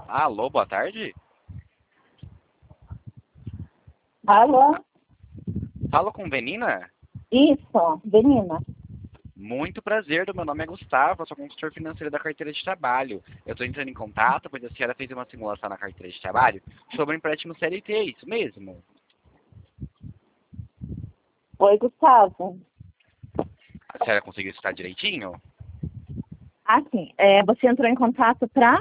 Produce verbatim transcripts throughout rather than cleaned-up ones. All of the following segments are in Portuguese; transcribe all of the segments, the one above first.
Alô, boa tarde. Alô? Falo com Venina? Isso, Benina. Muito prazer, meu nome é Gustavo, eu sou consultor financeiro da carteira de trabalho. Eu estou entrando em contato, pois a senhora fez uma simulação na carteira de trabalho sobre um empréstimo C L T, é isso mesmo? Oi, Gustavo. A senhora conseguiu escutar direitinho? Ah, sim. É, você entrou em contato para...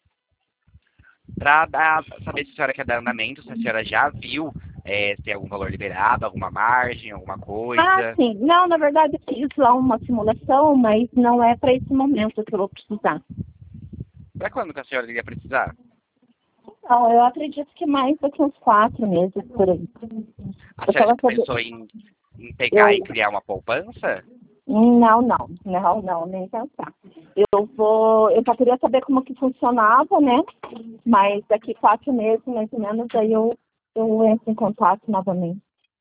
Para dar, saber se a senhora quer dar andamento, se a senhora já viu é, se tem algum valor liberado, alguma margem, alguma Ah, coisa. sim. Não, na verdade, eu fiz lá uma simulação, mas não é para esse momento que eu vou precisar. Para quando que a senhora iria precisar? Não, eu acredito que mais daqui uns quatro meses, por aí. A Eu senhora tava já sabendo... pensou em, em pegar Eu... e criar uma poupança? Não, não. Não, não, nem pensar. Eu vou... Eu só queria saber como que funcionava, né? Mas daqui quatro meses, mais ou menos, aí eu, eu entro em contato novamente.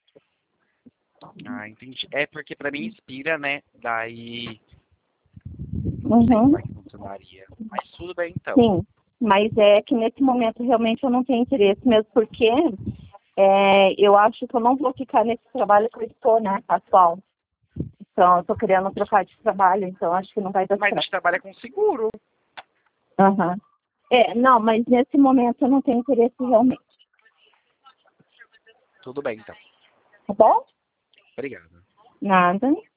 Ah, entendi. É porque para mim inspira, né? Daí não sei Uhum. como é que funcionaria. Mas tudo bem então. Sim, mas é que nesse momento realmente eu não tenho interesse, mesmo porque é, eu acho que eu não vou ficar nesse trabalho que eu estou, né, atual. Então, eu estou querendo trocar de trabalho, então acho que não vai dar Mas a certo. gente trabalha com seguro. Uhum. É, não, mas nesse momento eu não tenho interesse realmente, Tudo bem então. tá bom? Obrigado. Nada.